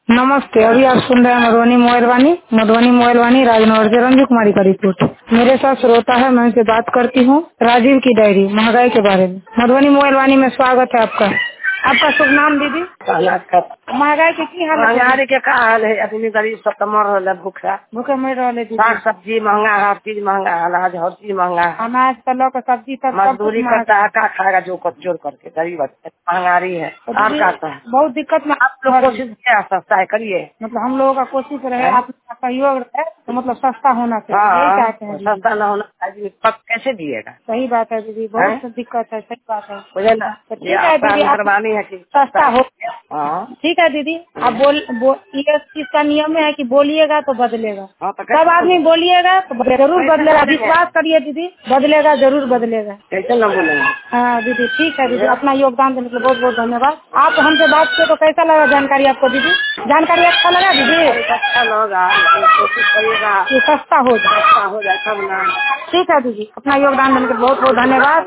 नमस्ते। अभी आप सुन रहे हैं मधुबनी मोबाइल वाणी राजनगर से रंजू कुमारी का रिपोर्ट। मेरे साथ श्रोता है, मैं उनसे बात करती हूँ राजीव की डायरी महंगाई के बारे में। मधुबनी मोबाइल वाणी में स्वागत है आपका। आपका शुभ नाम दीदी? महंगाई की हाल है? महंगाई के का हाल है? आदमी गरीब सब तो मर रहा है, भूखे मर रहे दीदी। साग सब्जी महंगा है, हर चीज महंगा है, अनाज हर चीज महंगा है। अनाज तलक सब्जी तक मजदूरी करता है, क्या खाएगा जो जोड़ करके? गरीब महंगाई है। आप कहता है बहुत दिक्कत में आप लोग कोशिश किया सस्ता है करिए। मतलब हम लोगों का कोशिश रहे, आपका सहयोग रहे तो मतलब सस्ता होना चाहिए। हाँ, यही चाहते हैं दीदी। सस्ता न होना चाहिए, कैसे दिएगा? सही बात है दीदी, बहुत दिक्कत है। सही बात है, मुझे ना तो ठीक है दीदी, आप मेहरबानी है कि सस्ता हो। हाँ ठीक है दीदी, आप ये इसका नियम है कि बोलिएगा तो बदलेगा। हाँ, तो सब आदमी बोलिएगा तो जरूर बदलेगा। बोलेंगे? विश्वास करिए दीदी, बदलेगा, जरूर बदलेगा। कैसे न बोलेंगे? हाँ दीदी, ठीक है दीदी, अपना योगदान देने के लिए बहुत बहुत धन्यवाद। आप हमसे बात किए तो कैसा लगा जानकारी आपको दीदी? जानकारी अच्छा लगा दीदी? अच्छा होगा, कोशिश करिएगा कि सस्ता हो जाए। सस्ता हो जाए तब ना। ठीक है दीदी, अपना योगदान देने के लिए बहुत बहुत धन्यवाद।